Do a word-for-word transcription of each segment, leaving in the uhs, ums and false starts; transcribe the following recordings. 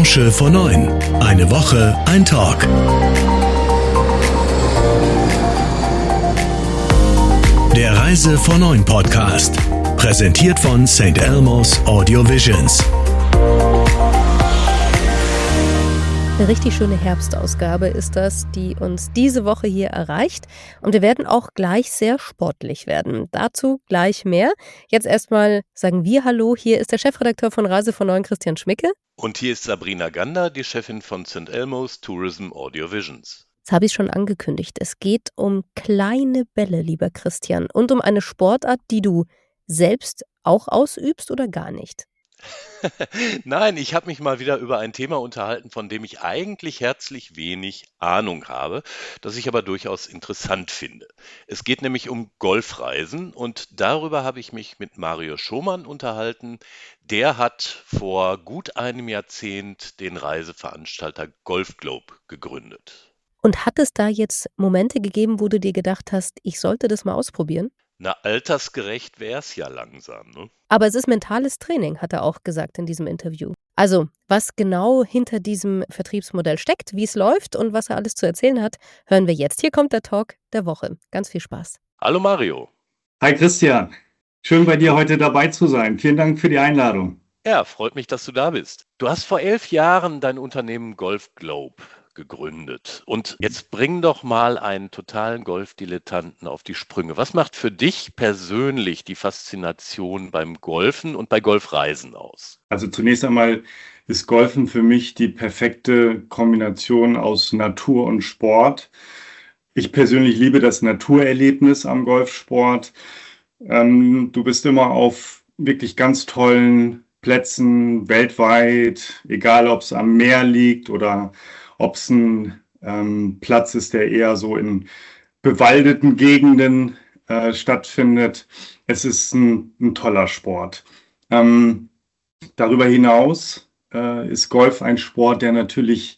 Orange vor neun. Eine Woche, ein Talk. Der Reise vor neun Podcast. Präsentiert von Sankt Elmo's Audio Visions. Eine richtig schöne Herbstausgabe ist das, die uns diese Woche hier erreicht. Und wir werden auch gleich sehr sportlich werden. Dazu gleich mehr. Jetzt erstmal sagen wir Hallo. Hier ist der Chefredakteur von Reise vor neun, Christian Schmicke. Und hier ist Sabrina Gander, die Chefin von Sankt Elmo's Tourism Audio Visions. Jetzt habe ich schon angekündigt. Es geht um kleine Bälle, lieber Christian. Und um eine Sportart, die du selbst auch ausübst oder gar nicht? Nein, ich habe mich mal wieder über ein Thema unterhalten, von dem ich eigentlich herzlich wenig Ahnung habe, das ich aber durchaus interessant finde. Es geht nämlich um Golfreisen und darüber habe ich mich mit Mario Schomann unterhalten. Der hat vor gut einem Jahrzehnt den Reiseveranstalter Golf Globe gegründet. Und hat es da jetzt Momente gegeben, wo du dir gedacht hast, ich sollte das mal ausprobieren? Na, altersgerecht wäre es ja langsam, ne? Aber es ist mentales Training, hat er auch gesagt in diesem Interview. Also, was genau hinter diesem Vertriebsmodell steckt, wie es läuft und was er alles zu erzählen hat, hören wir jetzt. Hier kommt der Talk der Woche. Ganz viel Spaß. Hallo Mario. Hi Christian, schön bei dir heute dabei zu sein. Vielen Dank für die Einladung. Ja, freut mich, dass du da bist. Du hast vor elf Jahren dein Unternehmen Golf Globe gegründet. Und jetzt bring doch mal einen totalen Golfdilettanten auf die Sprünge. Was macht für dich persönlich die Faszination beim Golfen und bei Golfreisen aus? Also zunächst einmal ist Golfen für mich die perfekte Kombination aus Natur und Sport. Ich persönlich liebe das Naturerlebnis am Golfsport. Ähm, du bist immer auf wirklich ganz tollen Plätzen weltweit, egal ob es am Meer liegt oder ob es ein ähm, Platz ist, der eher so in bewaldeten Gegenden äh, stattfindet. Es ist ein, ein toller Sport. Ähm, darüber hinaus äh, ist Golf ein Sport, der natürlich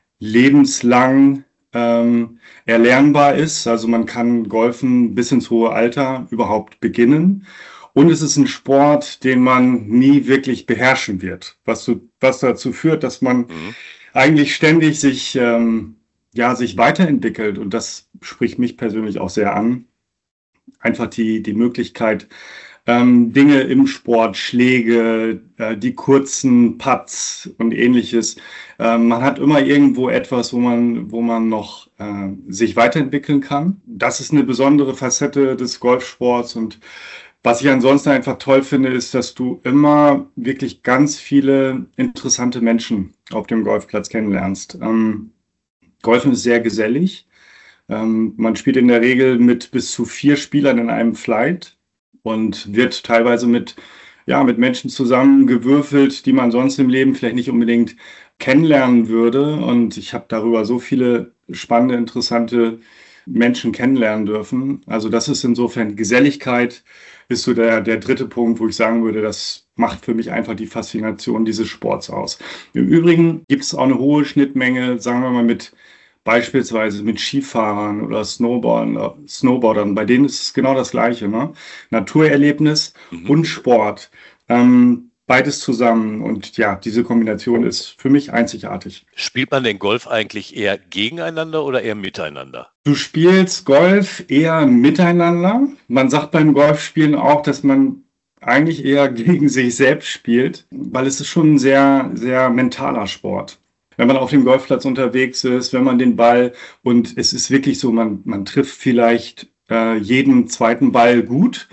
lebenslang ähm, erlernbar ist. Also man kann Golfen bis ins hohe Alter überhaupt beginnen. Und es ist ein Sport, den man nie wirklich beherrschen wird, was, so, was dazu führt, dass man mhm. eigentlich ständig sich, ähm, ja, sich weiterentwickelt. Und das spricht mich persönlich auch sehr an. Einfach die, die Möglichkeit, ähm, Dinge im Sport, Schläge, äh, die kurzen Putts und ähnliches. Ähm, man hat immer irgendwo etwas, wo man, wo man noch äh, sich weiterentwickeln kann. Das ist eine besondere Facette des Golfsports. Und was ich ansonsten einfach toll finde, ist, dass du immer wirklich ganz viele interessante Menschen auf dem Golfplatz kennenlernst. Ähm, Golfen ist sehr gesellig. Ähm, man spielt in der Regel mit bis zu vier Spielern in einem Flight und wird teilweise mit, ja, mit Menschen zusammengewürfelt, die man sonst im Leben vielleicht nicht unbedingt kennenlernen würde. Und ich habe darüber so viele spannende, interessante Menschen kennenlernen dürfen. Also das ist insofern Geselligkeit, ist so der, der dritte Punkt, wo ich sagen würde, das macht für mich einfach die Faszination dieses Sports aus. Im Übrigen gibt es auch eine hohe Schnittmenge, sagen wir mal, mit beispielsweise mit Skifahrern oder Snowboardern, Snowboardern. Bei denen ist es genau das Gleiche, ne? Naturerlebnis mhm. und Sport. Ähm, Beides zusammen und ja, diese Kombination ist für mich einzigartig. Spielt man den Golf eigentlich eher gegeneinander oder eher miteinander? Du spielst Golf eher miteinander. Man sagt beim Golfspielen auch, dass man eigentlich eher gegen sich selbst spielt, weil es ist schon ein sehr, sehr mentaler Sport. Wenn man auf dem Golfplatz unterwegs ist, wenn man den Ball, und es ist wirklich so, man, man trifft vielleicht äh, jeden zweiten Ball gut,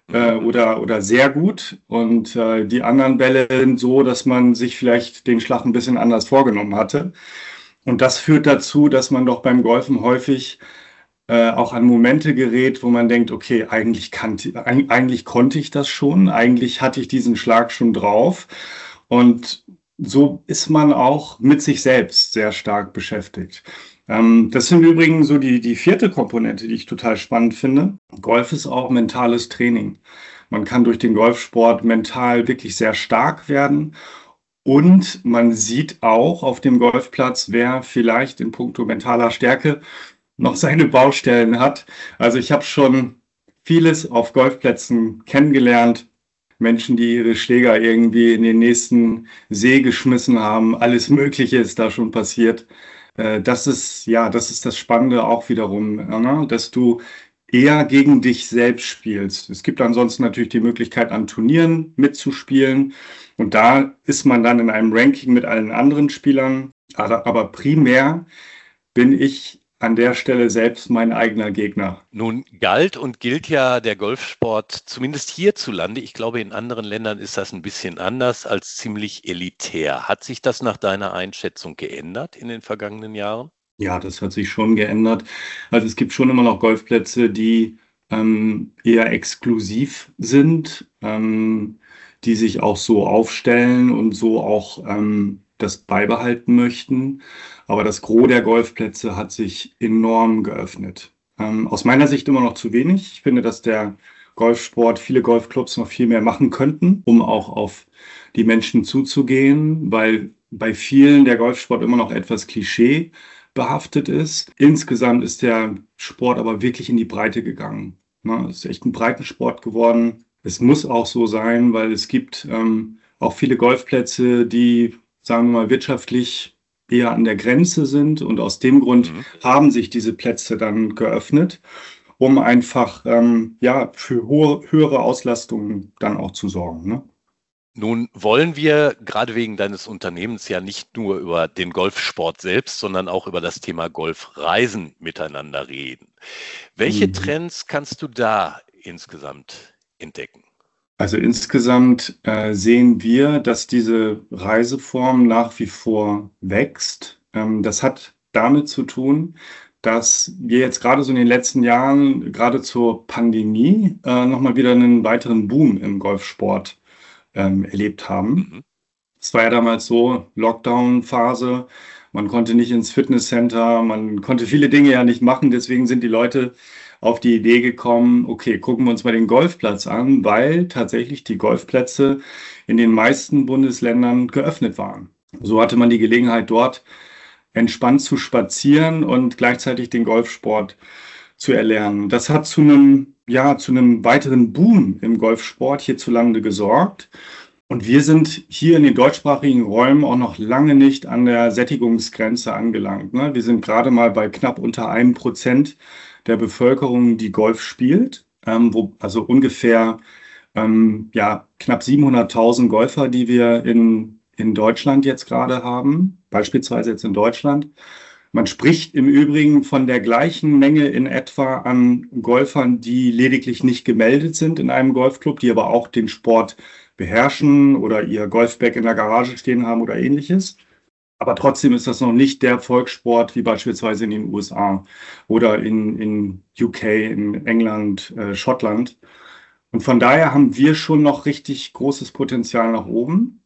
Oder, oder sehr gut und äh, die anderen Bälle sind so, dass man sich vielleicht den Schlag ein bisschen anders vorgenommen hatte. Und das führt dazu, dass man doch beim Golfen häufig äh, auch an Momente gerät, wo man denkt, okay, eigentlich, kannte, eigentlich konnte ich das schon, eigentlich hatte ich diesen Schlag schon drauf. Und so ist man auch mit sich selbst sehr stark beschäftigt. Das sind übrigens so die, die vierte Komponente, die ich total spannend finde. Golf ist auch mentales Training. Man kann durch den Golfsport mental wirklich sehr stark werden. Und man sieht auch auf dem Golfplatz, wer vielleicht in puncto mentaler Stärke noch seine Baustellen hat. Also ich habe schon vieles auf Golfplätzen kennengelernt. Menschen, die ihre Schläger irgendwie in den nächsten See geschmissen haben. Alles Mögliche ist da schon passiert. Äh, das ist, ja, das ist das Spannende auch wiederum, ne? Dass du eher gegen dich selbst spielst. Es gibt ansonsten natürlich die Möglichkeit, an Turnieren mitzuspielen. Und da ist man dann in einem Ranking mit allen anderen Spielern. Aber, aber primär bin ich an der Stelle selbst mein eigener Gegner. Nun galt und gilt ja der Golfsport zumindest hierzulande, ich glaube in anderen Ländern ist das ein bisschen anders, als ziemlich elitär. Hat sich das nach deiner Einschätzung geändert in den vergangenen Jahren? Ja, das hat sich schon geändert. Also es gibt schon immer noch Golfplätze, die ähm, eher exklusiv sind, ähm, die sich auch so aufstellen und so auch ähm, das beibehalten möchten. Aber das Gros der Golfplätze hat sich enorm geöffnet. Ähm, aus meiner Sicht immer noch zu wenig. Ich finde, dass der Golfsport, viele Golfclubs noch viel mehr machen könnten, um auch auf die Menschen zuzugehen, weil bei vielen der Golfsport immer noch etwas Klischee behaftet ist. Insgesamt ist der Sport aber wirklich in die Breite gegangen. Es ist echt ein Breitensport geworden. Es muss auch so sein, weil es gibt ähm, auch viele Golfplätze, die, sagen wir mal, wirtschaftlich eher an der Grenze sind. Und aus dem Grund mhm. haben sich diese Plätze dann geöffnet, um einfach ähm, ja, für hohe, höhere Auslastungen dann auch zu sorgen, ne? Nun wollen wir gerade wegen deines Unternehmens ja nicht nur über den Golfsport selbst, sondern auch über das Thema Golfreisen miteinander reden. Welche mhm. Trends kannst du da insgesamt entdecken? Also insgesamt äh, sehen wir, dass diese Reiseform nach wie vor wächst. Ähm, das hat damit zu tun, dass wir jetzt gerade so in den letzten Jahren, gerade zur Pandemie, äh, nochmal wieder einen weiteren Boom im Golfsport ähm, erlebt haben. Es mhm. war ja damals so, Lockdown-Phase, man konnte nicht ins Fitnesscenter, man konnte viele Dinge ja nicht machen, deswegen sind die Leute auf die Idee gekommen, okay, gucken wir uns mal den Golfplatz an, weil tatsächlich die Golfplätze in den meisten Bundesländern geöffnet waren. So hatte man die Gelegenheit, dort entspannt zu spazieren und gleichzeitig den Golfsport zu erlernen. Das hat zu einem, ja, zu einem weiteren Boom im Golfsport hierzulande gesorgt. Und wir sind hier in den deutschsprachigen Räumen auch noch lange nicht an der Sättigungsgrenze angelangt, ne? Wir sind gerade mal bei knapp unter einem Prozent der Bevölkerung, die Golf spielt, ähm, wo, also ungefähr ähm, ja, knapp siebenhunderttausend Golfer, die wir in, in Deutschland jetzt gerade haben, beispielsweise jetzt in Deutschland. Man spricht im Übrigen von der gleichen Menge in etwa an Golfern, die lediglich nicht gemeldet sind in einem Golfclub, die aber auch den Sport beherrschen oder ihr Golfbag in der Garage stehen haben oder ähnliches. Aber trotzdem ist das noch nicht der Volkssport wie beispielsweise in den U S A oder in, in U K, in England, äh, Schottland. Und von daher haben wir schon noch richtig großes Potenzial nach oben.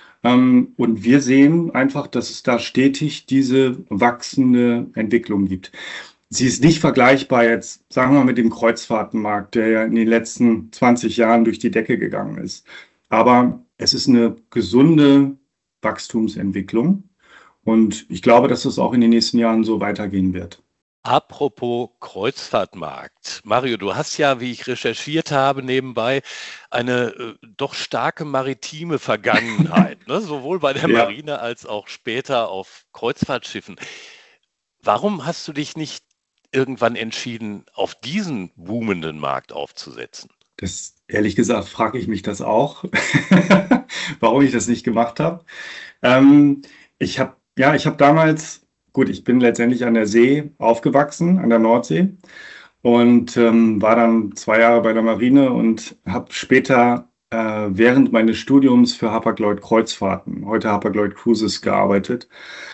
Ähm, und wir sehen einfach, dass es da stetig diese wachsende Entwicklung gibt. Sie ist nicht vergleichbar jetzt, sagen wir mal, mit dem Kreuzfahrtenmarkt, der ja in den letzten zwanzig Jahren durch die Decke gegangen ist. Aber es ist eine gesunde Wachstumsentwicklung. Und ich glaube, dass das auch in den nächsten Jahren so weitergehen wird. Apropos Kreuzfahrtmarkt. Mario, du hast ja, wie ich recherchiert habe, nebenbei eine äh, doch starke maritime Vergangenheit, ne? Sowohl bei der Ja. Marine als auch später auf Kreuzfahrtschiffen. Warum hast du dich nicht irgendwann entschieden, auf diesen boomenden Markt aufzusetzen? Das, ehrlich gesagt, frage ich mich das auch, warum ich das nicht gemacht habe. Ähm, ich habe, ja, ich habe damals, gut, ich bin letztendlich an der See aufgewachsen, an der Nordsee und ähm, war dann zwei Jahre bei der Marine und habe später äh, während meines Studiums für Hapag-Lloyd Kreuzfahrten, heute Hapag-Lloyd Cruises, gearbeitet.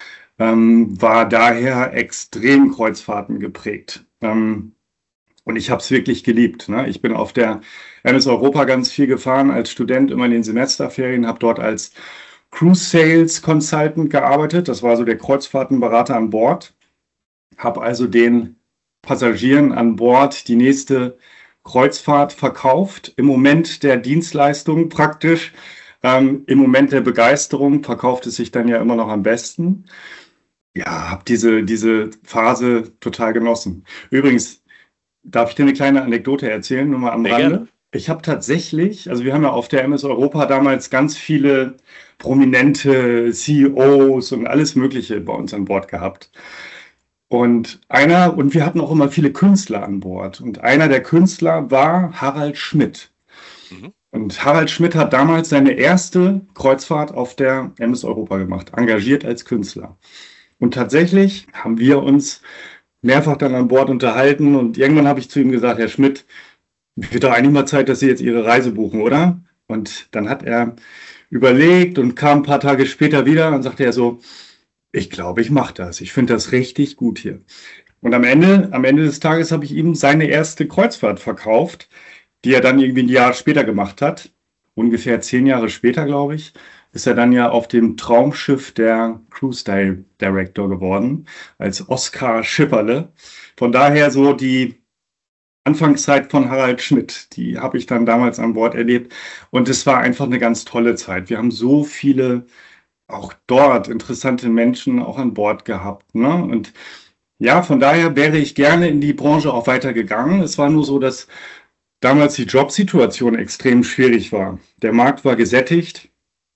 Ähm, war daher extrem Kreuzfahrten geprägt. Ähm, und ich habe es wirklich geliebt, ne? Ich bin auf der M S Europa ganz viel gefahren als Student, immer in den Semesterferien, habe dort als Cruise Sales Consultant gearbeitet. Das war so der Kreuzfahrtenberater an Bord. Habe also den Passagieren an Bord die nächste Kreuzfahrt verkauft. Im Moment der Dienstleistung praktisch, ähm, im Moment der Begeisterung verkauft es sich dann ja immer noch am besten. Ja, habe diese, diese Phase total genossen. Übrigens, darf ich dir eine kleine Anekdote erzählen, nur mal am Sehr Rande? gerne. Ich habe tatsächlich, also wir haben ja auf der M S Europa damals ganz viele prominente C E Os und alles Mögliche bei uns an Bord gehabt. Und einer, und wir hatten auch immer viele Künstler an Bord. Und einer der Künstler war Harald Schmidt. Mhm. Und Harald Schmidt hat damals seine erste Kreuzfahrt auf der M S Europa gemacht, engagiert als Künstler. Und tatsächlich haben wir uns mehrfach dann an Bord unterhalten und irgendwann habe ich zu ihm gesagt, Herr Schmidt, wird doch eigentlich mal Zeit, dass Sie jetzt Ihre Reise buchen, oder? Und dann hat er überlegt und kam ein paar Tage später wieder und sagte er so, ich glaube, ich mache das. Ich finde das richtig gut hier. Und am Ende, am Ende des Tages habe ich ihm seine erste Kreuzfahrt verkauft, die er dann irgendwie ein Jahr später gemacht hat. Ungefähr zehn Jahre später, glaube ich, ist er dann ja auf dem Traumschiff der Cruise Director geworden, als Oskar Schipperle. Von daher so die Anfangszeit von Harald Schmidt, die habe ich dann damals an Bord erlebt. Und es war einfach eine ganz tolle Zeit. Wir haben so viele auch dort interessante Menschen auch an Bord gehabt, ne? Und ja, von daher wäre ich gerne in die Branche auch weitergegangen. Es war nur so, dass damals die Jobsituation extrem schwierig war. Der Markt war gesättigt.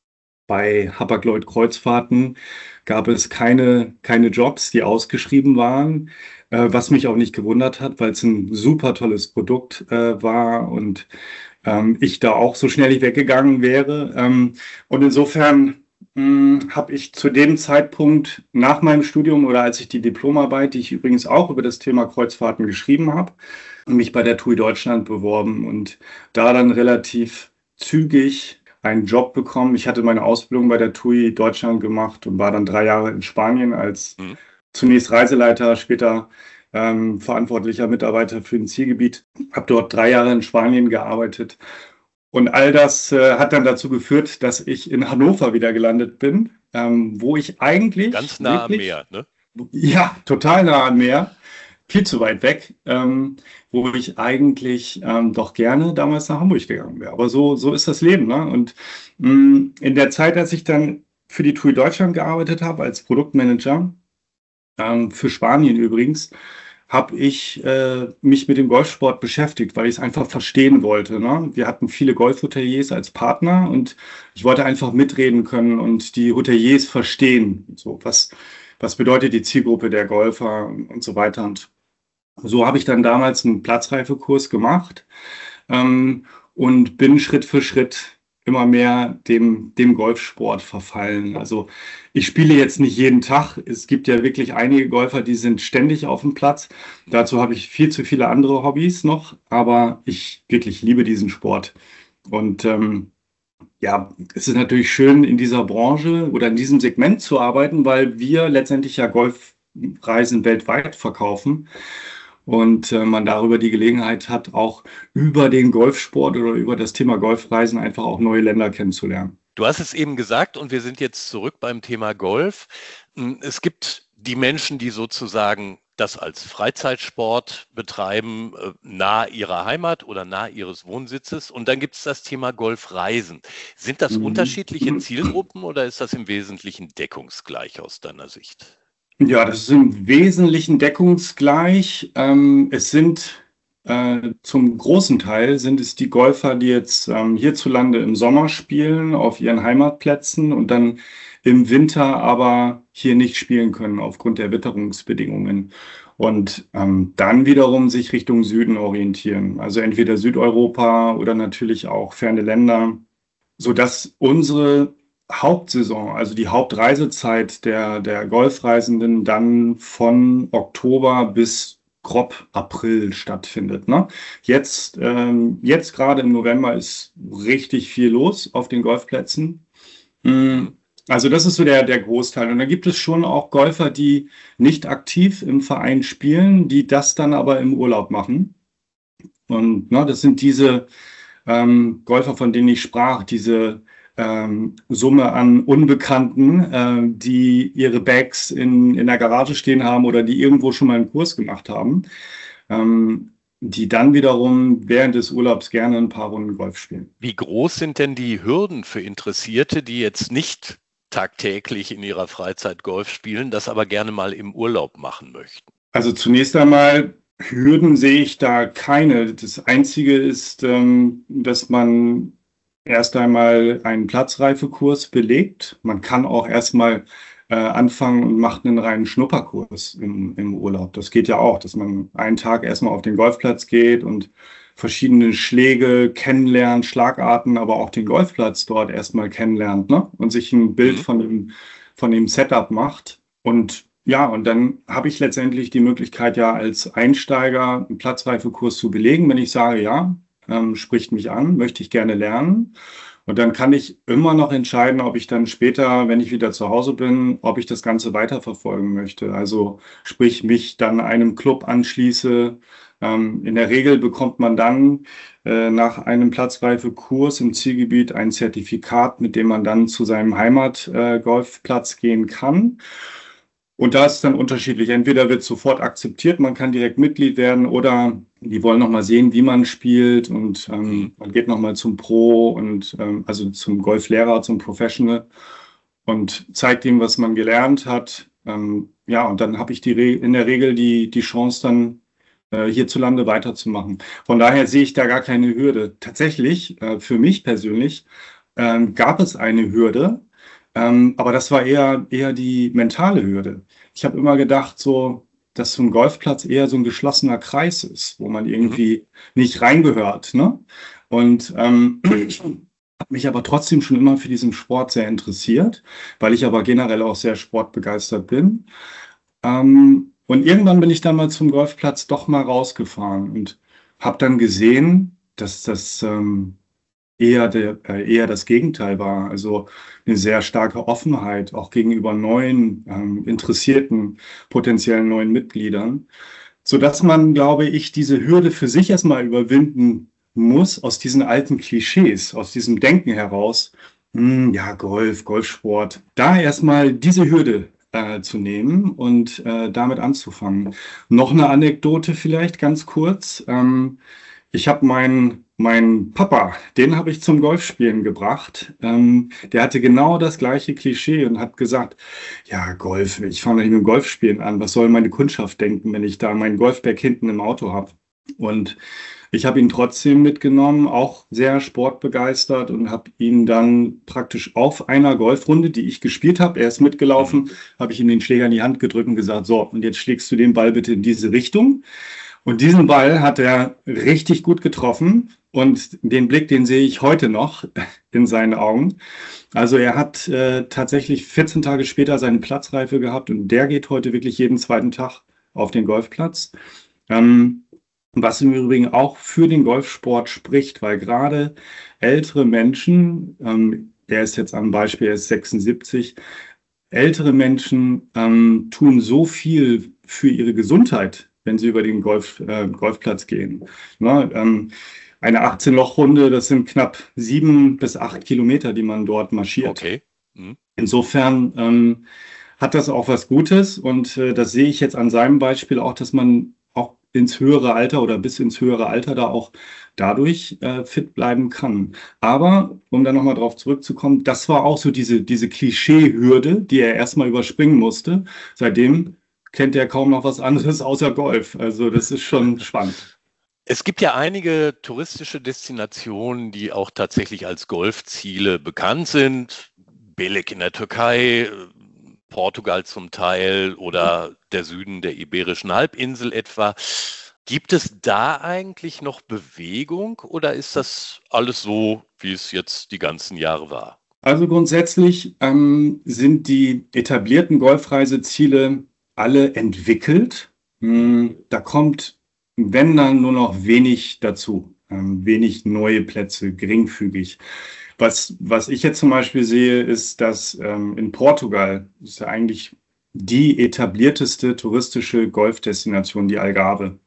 Bei Hapag-Lloyd-Kreuzfahrten gab es keine, keine Jobs, die ausgeschrieben waren, äh, was mich auch nicht gewundert hat, weil es ein super tolles Produkt äh, war und ähm, ich da auch so schnell nicht weggegangen wäre. Ähm, und insofern habe ich zu dem Zeitpunkt nach meinem Studium oder als ich die Diplomarbeit, die ich übrigens auch über das Thema Kreuzfahrten geschrieben habe, mich bei der T U I Deutschland beworben und da dann relativ zügig einen Job bekommen. Ich hatte meine Ausbildung bei der T U I Deutschland gemacht und war dann drei Jahre in Spanien als mhm. zunächst Reiseleiter, später ähm, verantwortlicher Mitarbeiter für ein Zielgebiet. Habe dort drei Jahre in Spanien gearbeitet. Und all das äh, hat dann dazu geführt, dass ich in Hannover wieder gelandet bin, ähm, wo ich eigentlich... Ganz nah am Meer, ne? Ja, total nah am Meer, viel zu weit weg, ähm, wo ich eigentlich ähm, doch gerne damals nach Hamburg gegangen wäre. Aber so, so ist das Leben, ne? Und mh, in der Zeit, als ich dann für die T U I Deutschland gearbeitet habe, als Produktmanager, ähm, für Spanien übrigens, habe ich äh, mich mit dem Golfsport beschäftigt, weil ich es einfach verstehen wollte, ne? Wir hatten viele Golfhoteliers als Partner und ich wollte einfach mitreden können und die Hoteliers verstehen. So, was, was bedeutet die Zielgruppe der Golfer und so weiter. Und so habe ich dann damals einen Platzreifekurs gemacht ähm, und bin Schritt für Schritt immer mehr dem, dem Golfsport verfallen. Also ich spiele jetzt nicht jeden Tag. Es gibt ja wirklich einige Golfer, die sind ständig auf dem Platz. Dazu habe ich viel zu viele andere Hobbys noch, aber ich wirklich liebe diesen Sport. Und ähm, ja, es ist natürlich schön, in dieser Branche oder in diesem Segment zu arbeiten, weil wir letztendlich ja Golfreisen weltweit verkaufen. Und äh, man darüber die Gelegenheit hat, auch über den Golfsport oder über das Thema Golfreisen einfach auch neue Länder kennenzulernen. Du hast es eben gesagt und wir sind jetzt zurück beim Thema Golf. Es gibt die Menschen, die sozusagen das als Freizeitsport betreiben, nahe ihrer Heimat oder nahe ihres Wohnsitzes. Und dann gibt es das Thema Golfreisen. Sind das mhm. unterschiedliche Zielgruppen oder ist das im Wesentlichen deckungsgleich aus deiner Sicht? Ja, das ist im Wesentlichen deckungsgleich. Ähm, es sind äh, zum großen Teil sind es die Golfer, die jetzt ähm, hierzulande im Sommer spielen, auf ihren Heimatplätzen und dann im Winter aber hier nicht spielen können aufgrund der Witterungsbedingungen. Und ähm, dann wiederum sich Richtung Süden orientieren. Also entweder Südeuropa oder natürlich auch ferne Länder, sodass unsere Hauptsaison, also die Hauptreisezeit der, der Golfreisenden dann von Oktober bis grob April stattfindet. Ne? Jetzt, ähm, jetzt gerade im November ist richtig viel los auf den Golfplätzen. Also das ist so der, der Großteil. Und dann gibt es schon auch Golfer, die nicht aktiv im Verein spielen, die das dann aber im Urlaub machen. Und ne, das sind diese ähm, Golfer, von denen ich sprach, diese Ähm, Summe an Unbekannten, äh, die ihre Bags in, in der Garage stehen haben oder die irgendwo schon mal einen Kurs gemacht haben, ähm, die dann wiederum während des Urlaubs gerne ein paar Runden Golf spielen. Wie groß sind denn die Hürden für Interessierte, die jetzt nicht tagtäglich in ihrer Freizeit Golf spielen, das aber gerne mal im Urlaub machen möchten? Also zunächst einmal Hürden sehe ich da keine. Das Einzige ist, ähm, dass man erst einmal einen Platzreifekurs belegt. Man kann auch erstmal äh, anfangen und macht einen reinen Schnupperkurs im, im Urlaub. Das geht ja auch, dass man einen Tag erstmal auf den Golfplatz geht und verschiedene Schläge kennenlernt, Schlagarten, aber auch den Golfplatz dort erstmal kennenlernt, ne? Und sich ein Bild Mhm. von dem, von dem Setup macht. Und ja, und dann habe ich letztendlich die Möglichkeit, ja als Einsteiger einen Platzreifekurs zu belegen, wenn ich sage, ja, ähm, spricht mich an, möchte ich gerne lernen. Und dann kann ich immer noch entscheiden, ob ich dann später, wenn ich wieder zu Hause bin, ob ich das Ganze weiterverfolgen möchte. Also sprich, mich dann einem Club anschließe. Ähm, in der Regel bekommt man dann äh, nach einem Platzreifekurs im Zielgebiet ein Zertifikat, mit dem man dann zu seinem Heimatgolfplatz äh, gehen kann. Und da ist es dann unterschiedlich. Entweder wird sofort akzeptiert, man kann direkt Mitglied werden, oder die wollen noch mal sehen, wie man spielt, und ähm, Mhm. man geht noch mal zum Pro und ähm, also zum Golflehrer, zum Professional, und zeigt ihm, was man gelernt hat. Ähm, ja, und dann habe ich die Re in der Regel die, die Chance, dann äh, hierzulande weiterzumachen. Von daher sehe ich da gar keine Hürde. Tatsächlich, äh, für mich persönlich, ähm, gab es eine Hürde, ähm, aber das war eher, eher die mentale Hürde. Ich habe immer gedacht, so, dass so ein Golfplatz eher so ein geschlossener Kreis ist, wo man Mhm. irgendwie nicht reingehört, ne? Und ähm, habe mich aber trotzdem schon immer für diesen Sport sehr interessiert, weil ich aber generell auch sehr sportbegeistert bin. Ähm, und irgendwann bin ich dann mal zum Golfplatz doch mal rausgefahren und habe dann gesehen, dass das ähm, eher, der, äh, eher das Gegenteil war. Also eine sehr starke Offenheit, auch gegenüber neuen, ähm, interessierten, potenziellen neuen Mitgliedern, sodass man, glaube ich, diese Hürde für sich erstmal überwinden muss, aus diesen alten Klischees, aus diesem Denken heraus. Hm, ja, Golf, Golfsport, da erstmal diese Hürde äh, zu nehmen und äh, damit anzufangen. Noch eine Anekdote vielleicht ganz kurz. Ähm, ich habe meinen mein Papa, den habe ich zum Golfspielen gebracht. Ähm, der hatte genau das gleiche Klischee und hat gesagt, ja, Golf, ich fange nicht mit dem Golfspielen an. Was soll meine Kundschaft denken, wenn ich da mein Golfbag hinten im Auto habe? Und ich habe ihn trotzdem mitgenommen, auch sehr sportbegeistert, und habe ihn dann praktisch auf einer Golfrunde, die ich gespielt habe, er ist Mhm. mitgelaufen, habe ich ihm den Schläger in die Hand gedrückt und gesagt, so, und jetzt schlägst du den Ball bitte in diese Richtung. Und diesen Ball hat er richtig gut getroffen, und den Blick, den sehe ich heute noch in seinen Augen. Also er hat äh, tatsächlich vierzehn Tage später seine Platzreife gehabt, und der geht heute wirklich jeden zweiten Tag auf den Golfplatz. Ähm, Was im Übrigen auch für den Golfsport spricht, weil gerade ältere Menschen, ähm, er ist jetzt am Beispiel, er ist sechsundsiebzig, ältere Menschen ähm, tun so viel für ihre Gesundheit, wenn sie über den Golf, äh, Golfplatz gehen. Ne? Ähm, eine achtzehn-Loch-Runde, das sind knapp sieben bis acht Kilometer, die man dort marschiert. Okay. Mhm. Insofern ähm, hat das auch was Gutes, und äh, das sehe ich jetzt an seinem Beispiel auch, dass man auch ins höhere Alter oder bis ins höhere Alter da auch dadurch äh, fit bleiben kann. Aber um dann nochmal drauf zurückzukommen, das war auch so diese, diese Klischee-Hürde, die er erstmal überspringen musste. Seitdem kennt er kaum noch was anderes außer Golf. Also das ist schon spannend. Es gibt ja einige touristische Destinationen, die auch tatsächlich als Golfziele bekannt sind. Belek in der Türkei, Portugal zum Teil oder der Süden der Iberischen Halbinsel etwa. Gibt es da eigentlich noch Bewegung oder ist das alles so, wie es jetzt die ganzen Jahre war? Also grundsätzlich ähm, sind die etablierten Golfreiseziele alle entwickelt. Mhm. Hm, da kommt, wenn dann, nur noch wenig dazu. Ähm, wenig neue Plätze, geringfügig. Was, was ich jetzt zum Beispiel sehe, ist, dass ähm, in Portugal, das ist ja eigentlich die etablierteste touristische Golfdestination, die Algarve,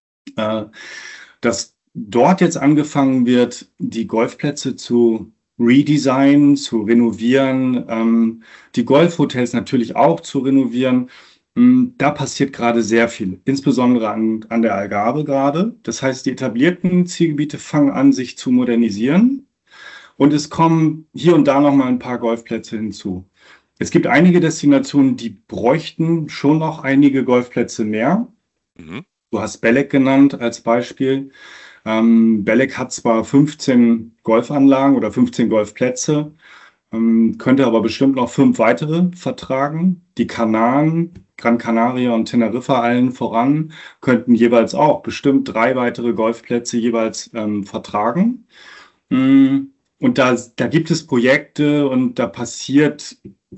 äh, dass dort jetzt angefangen wird, die Golfplätze zu redesignen, zu renovieren, ähm, die Golfhotels natürlich auch zu renovieren. Ähm, Da passiert gerade sehr viel, insbesondere an, an der Algarve gerade. Das heißt, die etablierten Zielgebiete fangen an, sich zu modernisieren, und es kommen hier und da noch mal ein paar Golfplätze hinzu. Es gibt einige Destinationen, die bräuchten schon noch einige Golfplätze mehr. Mhm. Du hast Belek genannt als Beispiel. Ähm, Belek hat zwar fünfzehn Golfanlagen oder fünfzehn Golfplätze, ähm, könnte aber bestimmt noch fünf weitere vertragen. Die Kanaren, Gran Canaria und Teneriffa allen voran, könnten jeweils auch bestimmt drei weitere Golfplätze jeweils ähm, vertragen. Mm, Und da, da gibt es Projekte und da passiert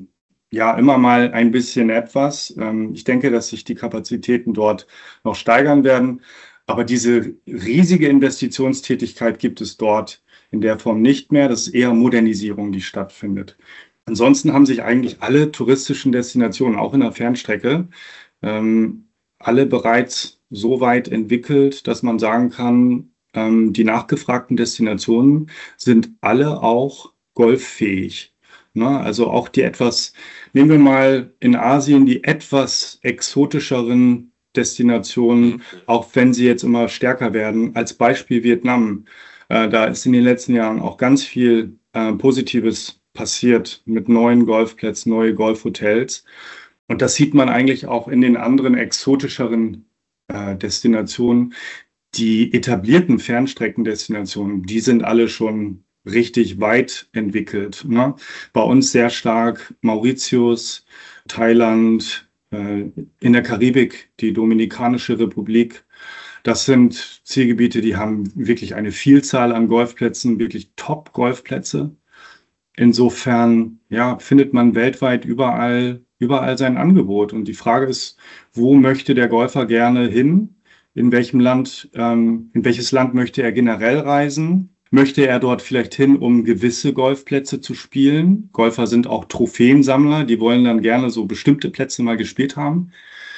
ja immer mal ein bisschen etwas. Ähm, ich denke, dass sich die Kapazitäten dort noch steigern werden. Aber diese riesige Investitionstätigkeit gibt es dort in der Form nicht mehr. Das ist eher Modernisierung, die stattfindet. Ansonsten haben sich eigentlich alle touristischen Destinationen, auch in der Fernstrecke, ähm, alle bereits so weit entwickelt, dass man sagen kann, ähm, die nachgefragten Destinationen sind alle auch golffähig. Ne? Also auch die etwas, nehmen wir mal in Asien die etwas exotischeren Destinationen, auch wenn sie jetzt immer stärker werden, als Beispiel Vietnam. Äh, da ist in den letzten Jahren auch ganz viel äh, Positives passiert mit neuen Golfplätzen, neue Golfhotels. Und das sieht man eigentlich auch in den anderen exotischeren äh, Destinationen. Die etablierten Fernstreckendestinationen, die sind alle schon richtig weit entwickelt. Ne? Bei uns sehr stark Mauritius, Thailand, äh, in der Karibik, die Dominikanische Republik. Das sind Zielgebiete, die haben wirklich eine Vielzahl an Golfplätzen, wirklich Top-Golfplätze. Insofern, ja, findet man weltweit überall, überall sein Angebot. Und die Frage ist, wo möchte der Golfer gerne hin? In welchem Land, ähm, in welches Land möchte er generell reisen? Möchte er dort vielleicht hin, um gewisse Golfplätze zu spielen? Golfer sind auch Trophäensammler, die wollen dann gerne so bestimmte Plätze mal gespielt haben.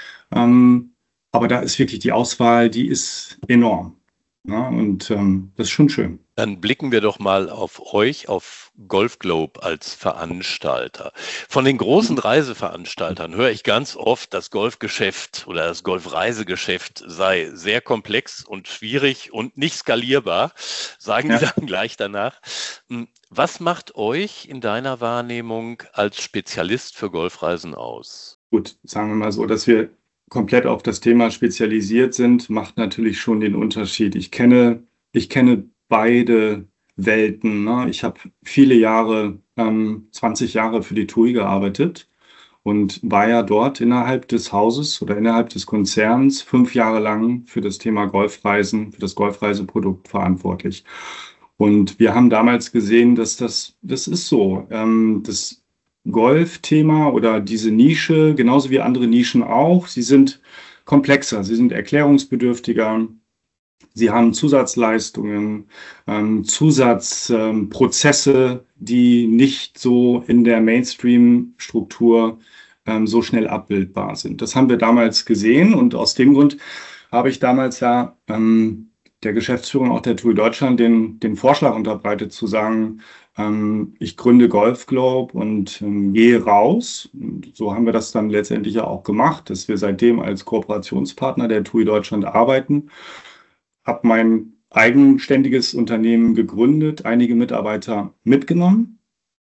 Ähm, aber da ist wirklich die Auswahl, die ist enorm. Ja, und ähm, das ist schon schön. Dann blicken wir doch mal auf euch, auf Golf Globe als Veranstalter. Von den großen Reiseveranstaltern höre ich ganz oft, das Golfgeschäft oder das Golfreisegeschäft sei sehr komplex und schwierig und nicht skalierbar, sagen Ja. die dann gleich danach. Was macht euch in deiner Wahrnehmung als Spezialist für Golfreisen aus? Gut, sagen wir mal so, dass wir komplett auf das Thema spezialisiert sind, macht natürlich schon den Unterschied. Ich kenne, ich kenne beide Welten. Ne? Ich habe viele Jahre, ähm, zwanzig Jahre für die T U I gearbeitet und war ja dort innerhalb des Hauses oder innerhalb des Konzerns fünf Jahre lang für das Thema Golfreisen, für das Golfreiseprodukt verantwortlich. Und wir haben damals gesehen, dass das, das ist so. Ähm, das Golfthema oder diese Nische, genauso wie andere Nischen auch, sie sind komplexer, sie sind erklärungsbedürftiger, sie haben Zusatzleistungen, ähm, Zusatzprozesse, ähm, die nicht so in der Mainstream-Struktur ähm, so schnell abbildbar sind. Das haben wir damals gesehen und aus dem Grund habe ich damals ja ähm, der Geschäftsführung auch der T U I Deutschland den, den Vorschlag unterbreitet, zu sagen, ähm, ich gründe Golf Globe und ähm, gehe raus. Und so haben wir das dann letztendlich ja auch gemacht, dass wir seitdem als Kooperationspartner der T U I Deutschland arbeiten. Habe mein eigenständiges Unternehmen gegründet, einige Mitarbeiter mitgenommen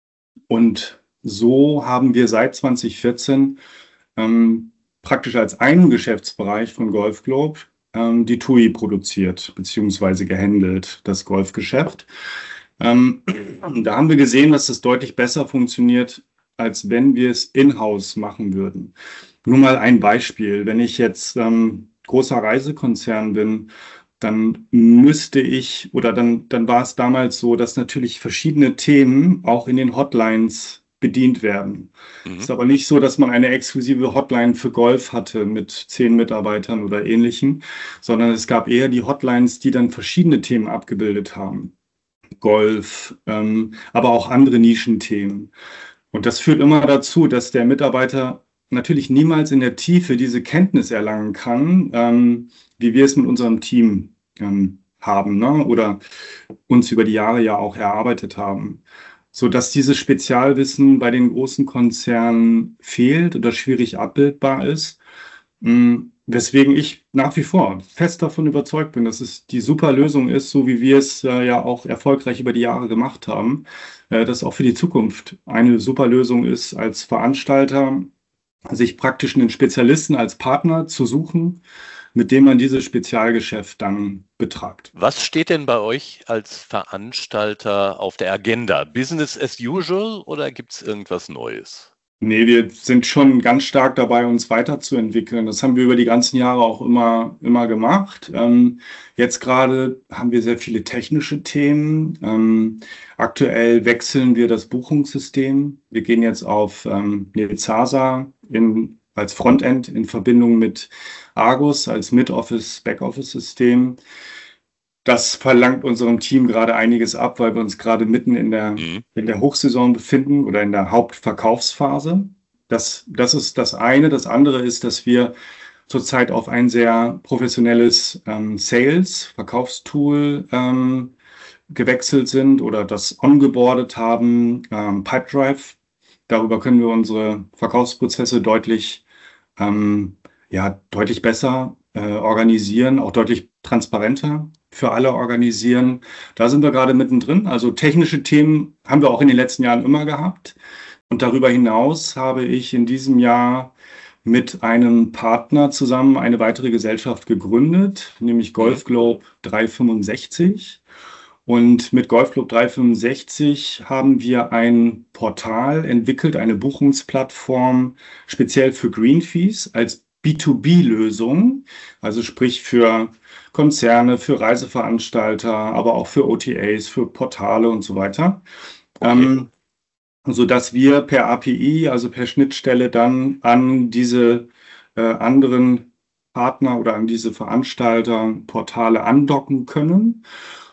und so haben wir seit zwanzig vierzehn ähm, praktisch als einen Geschäftsbereich von Golf Globe die T U I produziert bzw. gehandelt, das Golfgeschäft. Ähm, da haben wir gesehen, dass das deutlich besser funktioniert, als wenn wir es in-house machen würden. Nur mal ein Beispiel. Wenn ich jetzt ähm, großer Reisekonzern bin, dann müsste ich, oder dann, dann war es damals so, dass natürlich verschiedene Themen auch in den Hotlines bedient werden. Es mhm. ist aber nicht so, dass man eine exklusive Hotline für Golf hatte mit zehn Mitarbeitern oder ähnlichem, sondern es gab eher die Hotlines, die dann verschiedene Themen abgebildet haben. Golf, ähm, aber auch andere Nischenthemen. Und das führt immer dazu, dass der Mitarbeiter natürlich niemals in der Tiefe diese Kenntnis erlangen kann, ähm, wie wir es mit unserem Team ähm, haben, ne? Oder uns über die Jahre ja auch erarbeitet haben. So dass dieses Spezialwissen bei den großen Konzernen fehlt oder schwierig abbildbar ist. Weswegen ich nach wie vor fest davon überzeugt bin, dass es die super Lösung ist, so wie wir es äh, ja auch erfolgreich über die Jahre gemacht haben, äh, dass auch für die Zukunft eine super Lösung ist, als Veranstalter sich praktisch einen Spezialisten als Partner zu suchen, mit dem man dieses Spezialgeschäft dann betreibt. Was steht denn bei euch als Veranstalter auf der Agenda? Business as usual oder gibt es irgendwas Neues? Nee, wir sind schon ganz stark dabei, uns weiterzuentwickeln. Das haben wir über die ganzen Jahre auch immer, immer gemacht. Ähm, jetzt gerade haben wir sehr viele technische Themen. Ähm, aktuell wechseln wir das Buchungssystem. Wir gehen jetzt auf ähm, Netsasa in, als Frontend in Verbindung mit Argus als Mid-Office, Backoffice-System. Das verlangt unserem Team gerade einiges ab, weil wir uns gerade mitten in der, Mhm. in der Hochsaison befinden oder in der Hauptverkaufsphase. Das, das ist das eine. Das andere ist, dass wir zurzeit auf ein sehr professionelles ähm, Sales, Verkaufstool ähm, gewechselt sind oder das ongeboardet haben, ähm, Pipedrive. Darüber können wir unsere Verkaufsprozesse deutlich, ähm, ja, deutlich besser äh, organisieren, auch deutlich transparenter für alle organisieren. Da sind wir gerade mittendrin. Also technische Themen haben wir auch in den letzten Jahren immer gehabt. Und darüber hinaus habe ich in diesem Jahr mit einem Partner zusammen eine weitere Gesellschaft gegründet, nämlich Golf Globe dreihundertfünfundsechzig. Und mit Golf Globe dreihundertfünfundsechzig haben wir ein Portal entwickelt, eine Buchungsplattform speziell für Greenfees als B zwei B-Lösung, also sprich für Konzerne, für Reiseveranstalter, aber auch für O T As, für Portale und so weiter. Okay. Ähm, sodass wir per A P I, also per Schnittstelle, dann an diese äh, anderen Partner oder an diese Veranstalter Portale andocken können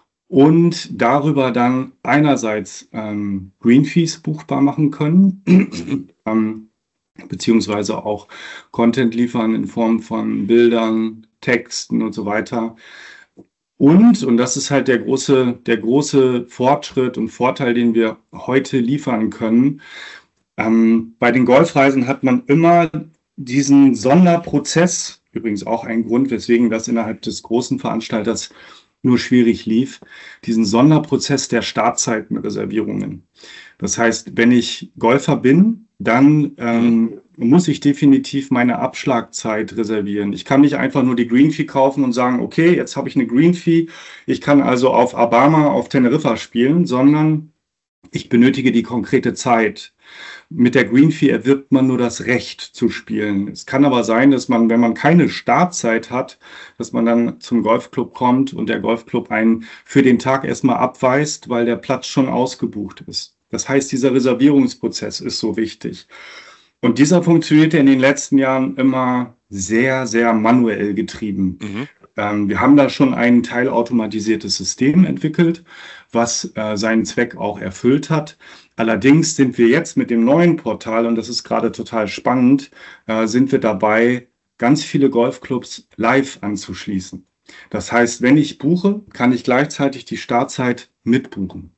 und darüber dann einerseits ähm, Greenfees buchbar machen können, ähm, beziehungsweise auch Content liefern in Form von Bildern, Texten und so weiter. Und, und das ist halt der große, der große Fortschritt und Vorteil, den wir heute liefern können. Ähm, bei den Golfreisen hat man immer diesen Sonderprozess, übrigens auch ein Grund, weswegen das innerhalb des großen Veranstalters nur schwierig lief, diesen Sonderprozess der Startzeitenreservierungen. Das heißt, wenn ich Golfer bin, dann ähm, muss ich definitiv meine Abschlagzeit reservieren. Ich kann nicht einfach nur die Greenfee kaufen und sagen, okay, jetzt habe ich eine Greenfee, ich kann also auf Alabama, auf Teneriffa spielen, sondern ich benötige die konkrete Zeit. Mit der Greenfee erwirbt man nur das Recht zu spielen. Es kann aber sein, dass man, wenn man keine Startzeit hat, dass man dann zum Golfclub kommt und der Golfclub einen für den Tag erstmal abweist, weil der Platz schon ausgebucht ist. Das heißt, dieser Reservierungsprozess ist so wichtig. Und dieser funktionierte in den letzten Jahren immer sehr, sehr manuell getrieben. Mhm. Ähm, wir haben da schon ein teilautomatisiertes System entwickelt, was äh, seinen Zweck auch erfüllt hat. Allerdings sind wir jetzt mit dem neuen Portal, und das ist gerade total spannend, äh, sind wir dabei, ganz viele Golfclubs live anzuschließen. Das heißt, wenn ich buche, kann ich gleichzeitig die Startzeit mitbuchen.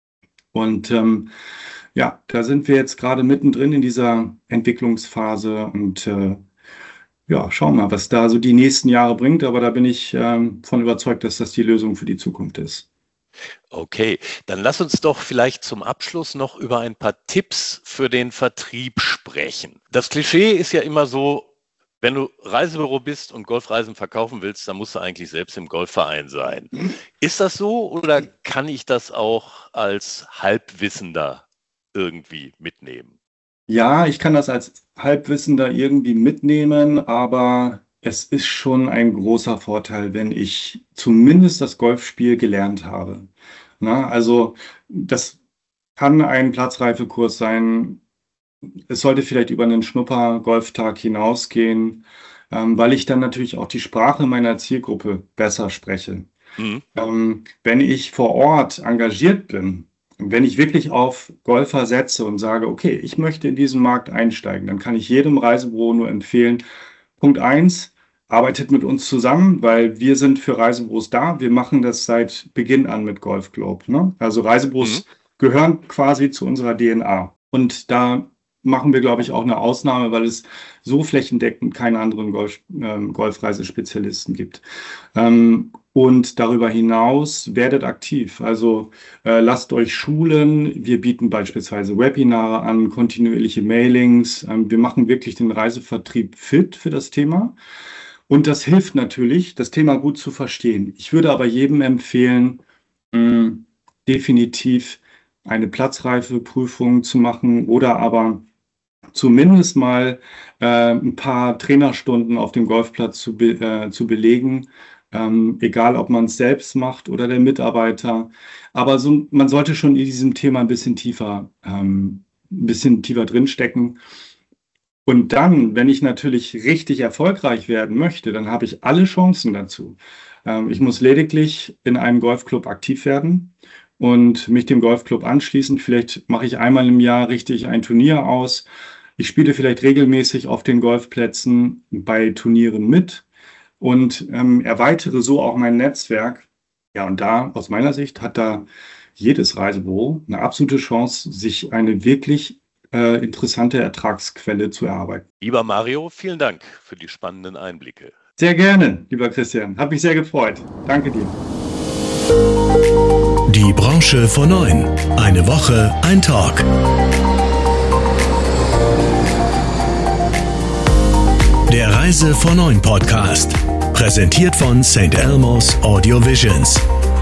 Und ähm, ja, da sind wir jetzt gerade mittendrin in dieser Entwicklungsphase und äh, ja, schauen wir mal, was da so die nächsten Jahre bringt. Aber da bin ich ähm, von überzeugt, dass das die Lösung für die Zukunft ist. Okay, dann lass uns doch vielleicht zum Abschluss noch über ein paar Tipps für den Vertrieb sprechen. Das Klischee ist ja immer so, wenn du Reisebüro bist und Golfreisen verkaufen willst, dann musst du eigentlich selbst im Golfverein sein. Ist das so oder kann ich das auch als Halbwissender irgendwie mitnehmen? Ja, ich kann das als Halbwissender irgendwie mitnehmen, aber es ist schon ein großer Vorteil, wenn ich zumindest das Golfspiel gelernt habe. Na, also das kann ein Platzreifekurs sein. Es sollte vielleicht über einen Schnupper-Golftag hinausgehen, ähm, weil ich dann natürlich auch die Sprache meiner Zielgruppe besser spreche. Mhm. Ähm, wenn ich vor Ort engagiert bin, wenn ich wirklich auf Golfer setze und sage, okay, ich möchte in diesen Markt einsteigen, dann kann ich jedem Reisebüro nur empfehlen, Punkt eins, arbeitet mit uns zusammen, weil wir sind für Reisebüros da. Wir machen das seit Beginn an mit Golf Globe. Ne? Also Reisebüros Mhm. gehören quasi zu unserer D N A. Und da machen wir, glaube ich, auch eine Ausnahme, weil es so flächendeckend keine anderen Golf, ähm, Golfreisespezialisten gibt. Ähm, und darüber hinaus werdet aktiv. Also äh, lasst euch schulen. Wir bieten beispielsweise Webinare an, kontinuierliche Mailings. Ähm, wir machen wirklich den Reisevertrieb fit für das Thema. Und das hilft natürlich, das Thema gut zu verstehen. Ich würde aber jedem empfehlen, mh, definitiv eine Platzreifeprüfung zu machen oder aber zumindest mal äh, ein paar Trainerstunden auf dem Golfplatz zu, be äh, zu belegen, ähm, egal ob man es selbst macht oder der Mitarbeiter. Aber so, man sollte schon in diesem Thema ein bisschen tiefer, ähm, ein bisschen tiefer drinstecken. Und dann, wenn ich natürlich richtig erfolgreich werden möchte, dann habe ich alle Chancen dazu. Ähm, ich muss lediglich in einem Golfclub aktiv werden und mich dem Golfclub anschließen. Vielleicht mache ich einmal im Jahr richtig ein Turnier aus. Ich spiele vielleicht regelmäßig auf den Golfplätzen bei Turnieren mit und ähm, erweitere so auch mein Netzwerk. Ja, und da, aus meiner Sicht, hat da jedes Reisebüro eine absolute Chance, sich eine wirklich äh, interessante Ertragsquelle zu erarbeiten. Lieber Mario, vielen Dank für die spannenden Einblicke. Sehr gerne, lieber Christian. Hat mich sehr gefreut. Danke dir. Die Branche vor neun. Eine Woche, ein Talk. Der Reise vor neun Podcast. Präsentiert von Saint Elmo's Audio Visions.